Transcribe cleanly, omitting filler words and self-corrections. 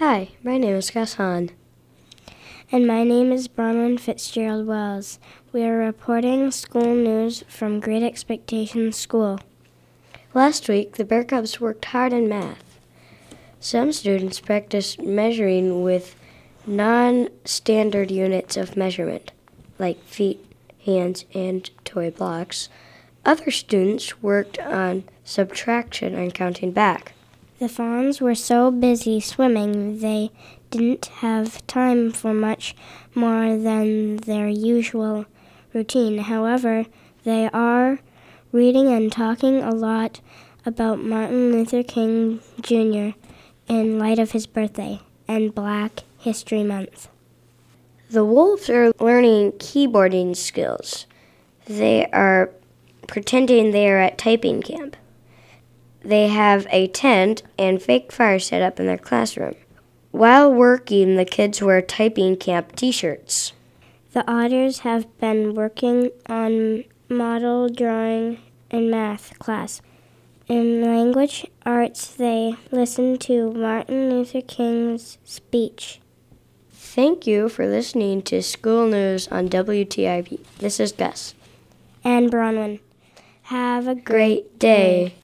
Hi, my name is Gus Hahn. And my name is Bronwyn Fitzgerald Wells. We are reporting school news from Great Expectations School. Last week, the Bear Cubs worked hard in math. Some students practiced measuring with non-standard units of measurement, like feet, hands, and toy blocks. Other students worked on subtraction and counting back. The fawns were so busy swimming they didn't have time for much more than their usual routine. However, they are reading and talking a lot about Martin Luther King Jr. in light of his birthday and Black History Month. The wolves are learning keyboarding skills. They are pretending they are at typing camp. They have a tent and fake fire set up in their classroom. While working, the kids wear typing camp t-shirts. The otters have been working on model drawing in math class. In language arts, they listen to Martin Luther King's speech. Thank you for listening to School News on WTIP. This is Gus. And Bronwyn. Have a Great day.